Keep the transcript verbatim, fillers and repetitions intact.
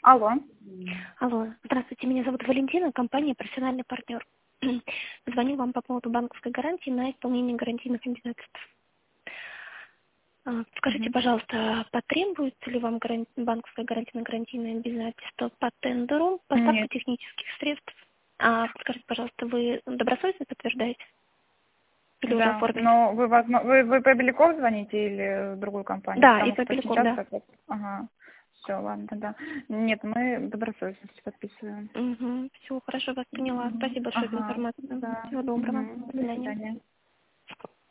Алло. Алло, здравствуйте, меня зовут Валентина, компания «Профессиональный партнер». Звоню вам по поводу банковской гарантии на исполнение гарантийных обязательств. А, Скажите, Мгм. пожалуйста, потребуется ли вам гаран- банковское гарантийно-гарантийное обязательство по тендеру, поставка Нет. технических средств? А, скажите, пожалуйста, вы добросовестно подтверждаете или уже Да. оформили? Но вы, возможно, вы, вы по Беляков звоните или в другую компанию? Да, и Потому по что Беляков, сейчас да. так вот. Ага. Все, ладно, тогда. Нет, мы добросовестности подписываем. Угу, все, хорошо, вас поняла. Мгм. Спасибо большое за Ага. информацию. Да. Всего доброго. Мгм. До До свидания. свидания.